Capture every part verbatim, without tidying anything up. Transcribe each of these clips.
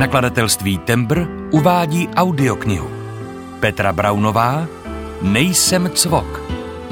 Nakladatelství Tembr uvádí audioknihu. Petra Braunová Nejsem cvok.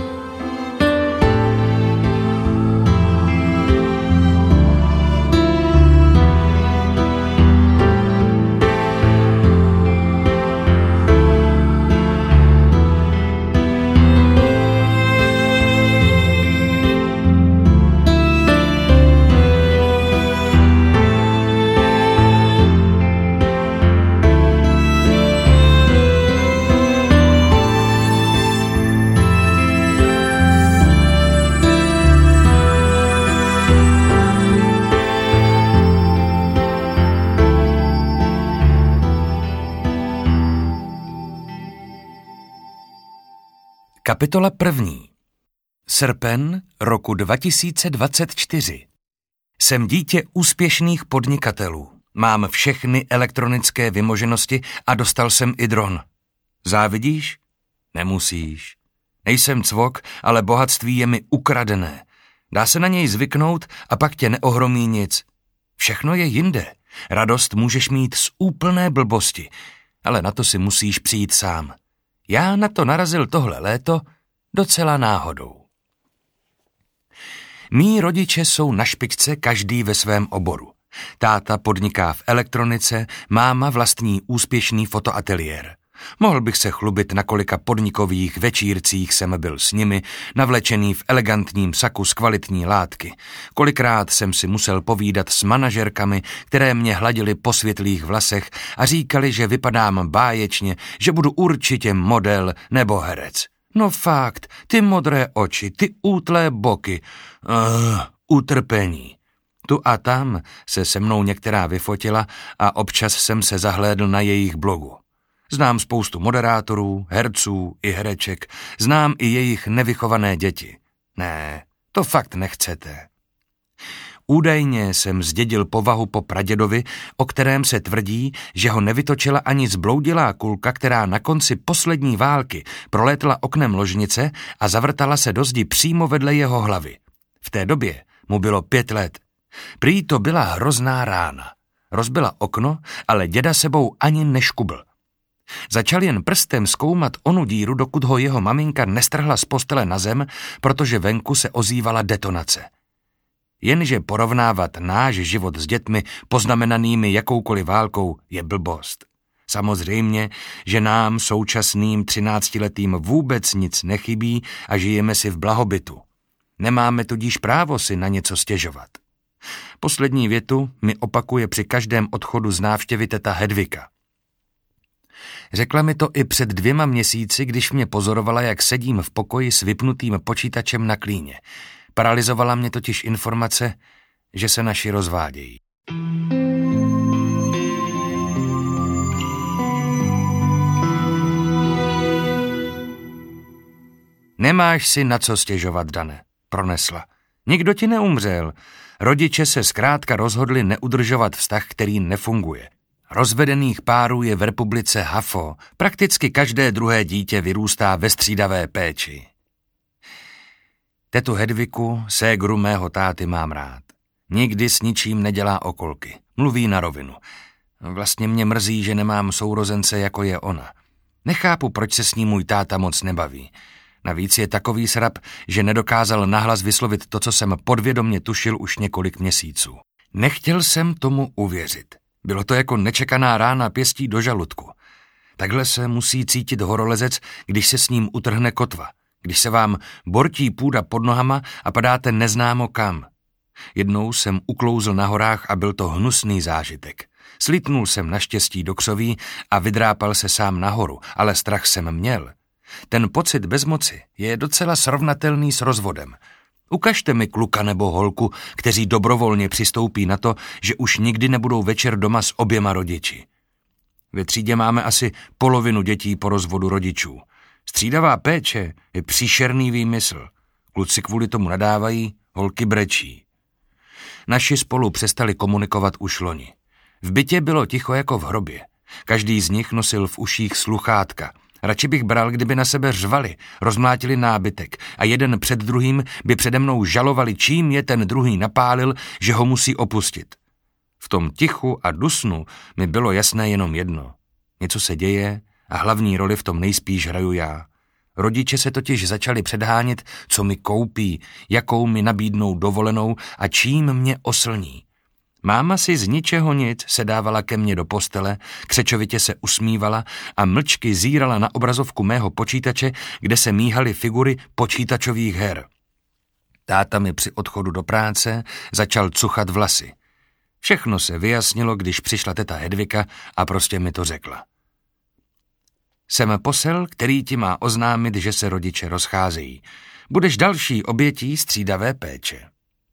Kapitola první. Srpen roku dva tisíce dvacet čtyři. Jsem dítě úspěšných podnikatelů. Mám všechny elektronické vymoženosti a dostal jsem i dron. Závidíš? Nemusíš. Nejsem cvok, ale bohatství je mi ukradené. Dá se na něj zvyknout a pak tě neohromí nic. Všechno je jinde. Radost můžeš mít z úplné blbosti, ale na to si musíš přijít sám. Já na to narazil tohle léto docela náhodou. Mí rodiče jsou na špičce každý ve svém oboru. Táta podniká v elektronice, máma vlastní úspěšný fotoateliér. Mohl bych se chlubit, na kolika podnikových večírcích jsem byl s nimi, navlečený v elegantním saku z kvalitní látky. Kolikrát jsem si musel povídat s manažerkami, které mě hladily po světlých vlasech a říkali, že vypadám báječně, že budu určitě model nebo herec. No fakt, ty modré oči, ty útlé boky, uh, utrpení. Tu a tam se se mnou některá vyfotila a občas jsem se zahlédl na jejich blogu. Znám spoustu moderátorů, herců i hereček, znám i jejich nevychované děti. Ne, to fakt nechcete. Údajně jsem zdědil povahu po pradědovi, o kterém se tvrdí, že ho nevytočila ani zbloudilá kulka, která na konci poslední války prolétla oknem ložnice a zavrtala se do zdi přímo vedle jeho hlavy. V té době mu bylo pět let. Prý to byla hrozná rána. Rozbila okno, ale děda sebou ani neškubl. Začal jen prstem zkoumat onu díru, dokud ho jeho maminka nestrhla z postele na zem, protože venku se ozývala detonace. Jenže porovnávat náš život s dětmi poznamenanými jakoukoliv válkou je blbost. Samozřejmě, že nám současným třináctiletým vůbec nic nechybí a žijeme si v blahobytu. Nemáme tudíž právo si na něco stěžovat. Poslední větu mi opakuje při každém odchodu z návštěvy teta Hedvika. Řekla mi to i před dvěma měsíci, když mě pozorovala, jak sedím v pokoji s vypnutým počítačem na klíně. Paralyzovala mě totiž informace, že se naši rozvádějí. Nemáš si na co stěžovat, Dane, pronesla. Nikdo ti neumřel. Rodiče se zkrátka rozhodli neudržovat vztah, který nefunguje. Rozvedených párů je v republice hafo, prakticky každé druhé dítě vyrůstá ve střídavé péči. Tetu Hedviku, ségru mého táty, mám rád. Nikdy s ničím nedělá okolky, mluví na rovinu. Vlastně mě mrzí, že nemám sourozence, jako je ona. Nechápu, proč se s ní můj táta moc nebaví. Navíc je takový srab, že nedokázal nahlas vyslovit to, co jsem podvědomě tušil už několik měsíců. Nechtěl jsem tomu uvěřit. Bylo to jako nečekaná rána pěstí do žaludku. Takhle se musí cítit horolezec, když se s ním utrhne kotva, když se vám bortí půda pod nohama a padáte neznámo kam. Jednou jsem uklouzl na horách a byl to hnusný zážitek. Slitnul jsem naštěstí do křoví a vydrápal se sám nahoru, ale strach jsem měl. Ten pocit bezmoci je docela srovnatelný s rozvodem. Ukažte mi kluka nebo holku, kteří dobrovolně přistoupí na to, že už nikdy nebudou večer doma s oběma rodiči. Ve třídě máme asi polovinu dětí po rozvodu rodičů. Střídavá péče je příšerný výmysl. Kluci kvůli tomu nadávají, holky brečí. Naši spolu přestali komunikovat už loni. V bytě bylo ticho jako v hrobě. Každý z nich nosil v uších sluchátka. Radši bych bral, kdyby na sebe řvali, rozmlátili nábytek a jeden před druhým by přede mnou žalovali, čím je ten druhý napálil, že ho musí opustit. V tom tichu a dusnu mi bylo jasné jenom jedno. Něco se děje a hlavní roli v tom nejspíš hraju já. Rodiče se totiž začali předhánět, co mi koupí, jakou mi nabídnou dovolenou a čím mě oslní. Máma si z ničeho nic sedávala ke mně do postele, křečovitě se usmívala a mlčky zírala na obrazovku mého počítače, kde se míhaly figury počítačových her. Táta mi při odchodu do práce začal cuchat vlasy. Všechno se vyjasnilo, když přišla teta Hedvika a prostě mi to řekla. Jsem posel, který ti má oznámit, že se rodiče rozcházejí. Budeš další obětí střídavé péče.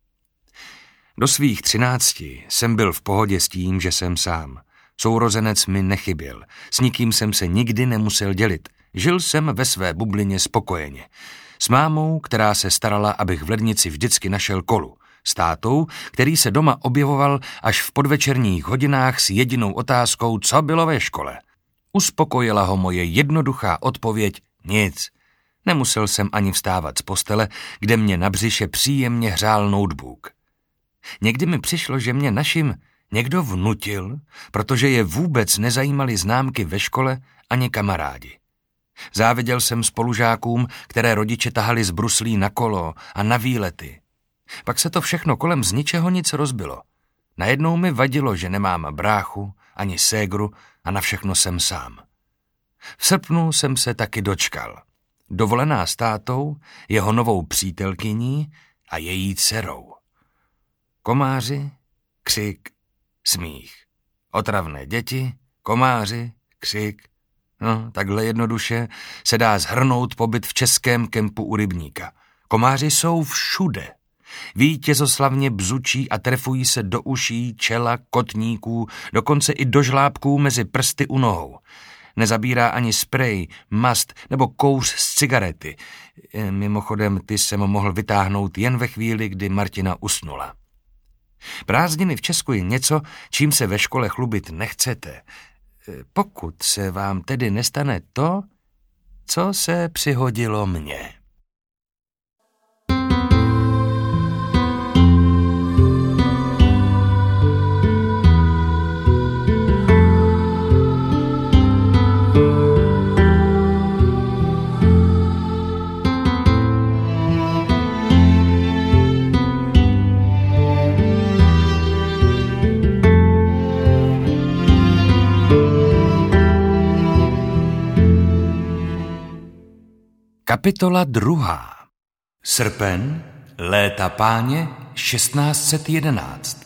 Do svých třinácti jsem byl v pohodě s tím, že jsem sám. Sourozenec mi nechyběl. S nikým jsem se nikdy nemusel dělit. Žil jsem ve své bublině spokojeně. S mámou, která se starala, abych v lednici vždycky našel kolu. S tátou, který se doma objevoval až v podvečerních hodinách s jedinou otázkou, co bylo ve škole. Uspokojila ho moje jednoduchá odpověď nic. Nemusel jsem ani vstávat z postele, kde mě na břiše příjemně hřál notebook. Někdy mi přišlo, že mě našim někdo vnutil, protože je vůbec nezajímaly známky ve škole ani kamarádi. Záviděl jsem spolužákům, které rodiče tahali z bruslí na kolo a na výlety. Pak se to všechno kolem z ničeho nic rozbilo. Najednou mi vadilo, že nemám bráchu ani ségru a na všechno jsem sám. V srpnu jsem se taky dočkal. Dovolená s tátou, jeho novou přítelkyní a její dcerou. Komáři, křik, smích. Otravné děti, komáři, křik. No, takhle jednoduše se dá shrnout pobyt v českém kempu u rybníka. Komáři jsou všude. Vítězoslavně bzučí a trefují se do uší, čela, kotníků, dokonce i do žlábků mezi prsty u nohou. Nezabírá ani sprej, mast nebo kouř z cigarety. Mimochodem, ty jsem mohl vytáhnout jen ve chvíli, kdy Martina usnula. Prázdniny v Česku je něco, čím se ve škole chlubit nechcete. Pokud se vám tedy nestane to, co se přihodilo mně. Kapitola druhá. Srpen, léta páně šestnáct set jedenáct.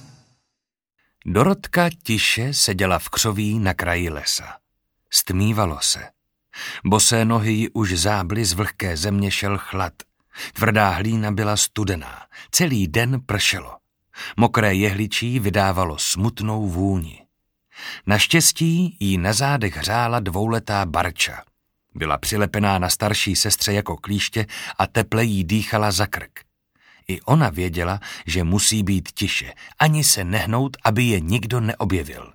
Dorotka tiše seděla v křoví na kraji lesa. Stmívalo se. Bosé nohy ji už zábly, z vlhké země šel chlad. Tvrdá hlína byla studená. Celý den pršelo. Mokré jehličí vydávalo smutnou vůni. Naštěstí jí na zádech hřála dvouletá Barča. Byla přilepená na starší sestře jako klíště a teple jí dýchala za krk. I ona věděla, že musí být tiše, ani se nehnout, aby je nikdo neobjevil.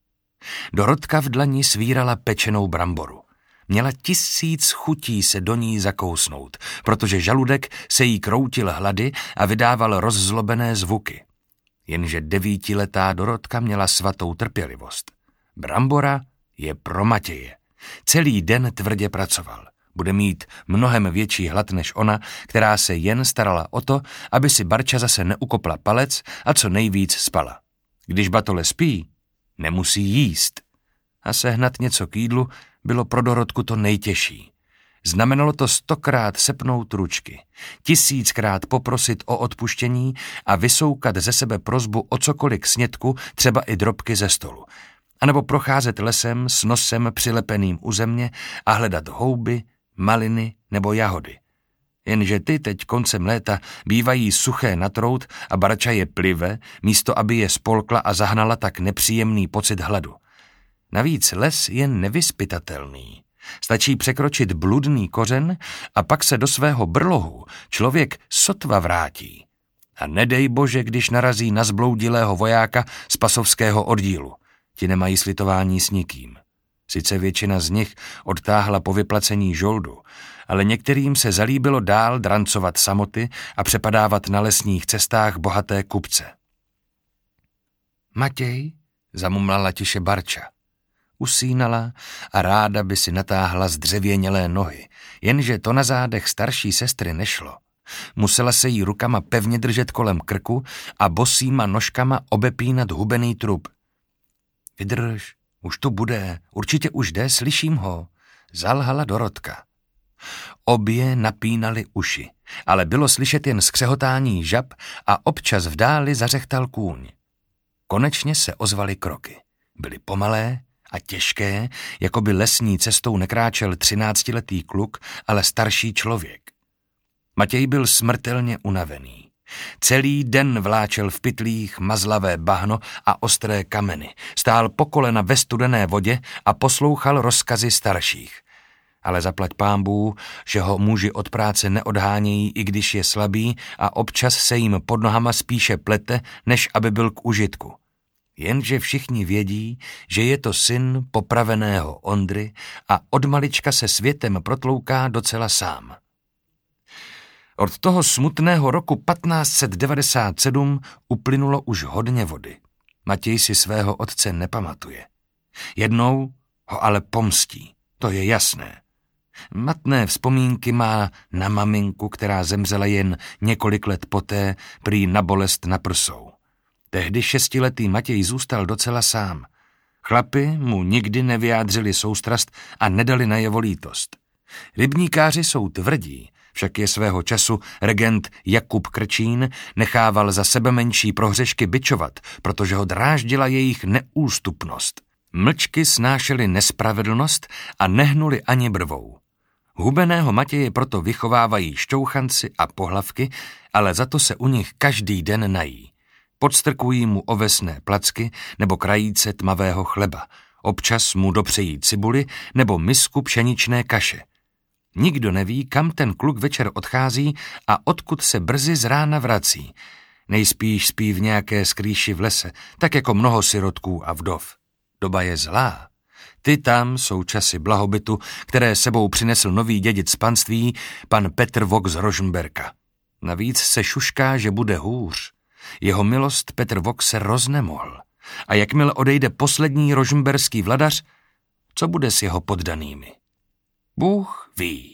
Dorotka v dlani svírala pečenou bramboru. Měla tisíc chutí se do ní zakousnout, protože žaludek se jí kroutil hlady a vydával rozzlobené zvuky. Jenže devítiletá Dorotka měla svatou trpělivost. Brambora je pro Matěje. Celý den tvrdě pracoval. Bude mít mnohem větší hlad než ona, která se jen starala o to, aby si Barča zase neukopla palec a co nejvíc spala. Když batole spí, nemusí jíst. A sehnat něco k jídlu bylo pro Dorotku to nejtěžší. Znamenalo to stokrát sepnout ručky, tisíckrát poprosit o odpuštění a vysoukat ze sebe prosbu o cokoliv k snědku, třeba i drobky ze stolu. A nebo procházet lesem s nosem přilepeným u země a hledat houby, maliny nebo jahody. Jenže ty teď koncem léta bývají suché na trout a Barča je plive, místo aby je spolkla a zahnala tak nepříjemný pocit hladu. Navíc les je nevyzpytatelný. Stačí překročit bludný kořen a pak se do svého brlohu člověk sotva vrátí. A nedej bože, když narazí na zbloudilého vojáka z pasovského oddílu. Ti nemají slitování s nikým. Sice většina z nich odtáhla po vyplacení žoldu, ale některým se zalíbilo dál drancovat samoty a přepadávat na lesních cestách bohaté kupce. Matěj, zamumlala tiše Barča. Usínala a ráda by si natáhla zdřevěnělé nohy, jenže to na zádech starší sestry nešlo. Musela se jí rukama pevně držet kolem krku a bosýma nožkama obepínat hubený trup. Vydrž, už tu bude, určitě už jde, slyším ho, zalhala Dorotka. Obě napínali uši, ale bylo slyšet jen skřehotání žab a občas v dáli zařechtal kůň. Konečně se ozvaly kroky. Byly pomalé a těžké, jako by lesní cestou nekráčel třináctiletý kluk, ale starší člověk. Matěj byl smrtelně unavený. Celý den vláčel v pytlích mazlavé bahno a ostré kameny, stál po kolena ve studené vodě a poslouchal rozkazy starších. Ale zaplať pánbů, že ho muži od práce neodhánějí, i když je slabý a občas se jim pod nohama spíše plete, než aby byl k užitku. Jenže všichni vědí, že je to syn popraveného Ondry a od malička se světem protlouká docela sám. Od toho smutného roku patnáct set devadesát sedm uplynulo už hodně vody. Matěj si svého otce nepamatuje. Jednou ho ale pomstí, to je jasné. Matné vzpomínky má na maminku, která zemřela jen několik let poté, prý na bolest na prsou. Tehdy šestiletý Matěj zůstal docela sám. Chlapi mu nikdy nevyjádřili soustrast a nedali najevo lítost. Rybníkáři jsou tvrdí, však je svého času regent Jakub Krčín nechával za sebe menší prohřešky bičovat, protože ho dráždila jejich neústupnost. Mlčky snášeli nespravedlnost a nehnuli ani brvou. Hubeného Matěje proto vychovávají šťouchanci a pohlavky, ale za to se u nich každý den nají. Podstrkují mu ovesné placky nebo krajíce tmavého chleba. Občas mu dopřejí cibuli nebo misku pšeničné kaše. Nikdo neví, kam ten kluk večer odchází a odkud se brzy z rána vrací. Nejspíš spí v nějaké skrýši v lese, tak jako mnoho sirotků a vdov. Doba je zlá. Ty tam jsou časy blahobytu, které sebou přinesl nový dědic z panství, pan Petr Vok z Rožmberka. Navíc se šušká, že bude hůř. Jeho milost Petr Vok se roznemohl. A jakmile odejde poslední rožmberský vladař, co bude s jeho poddanými? Bůh ví.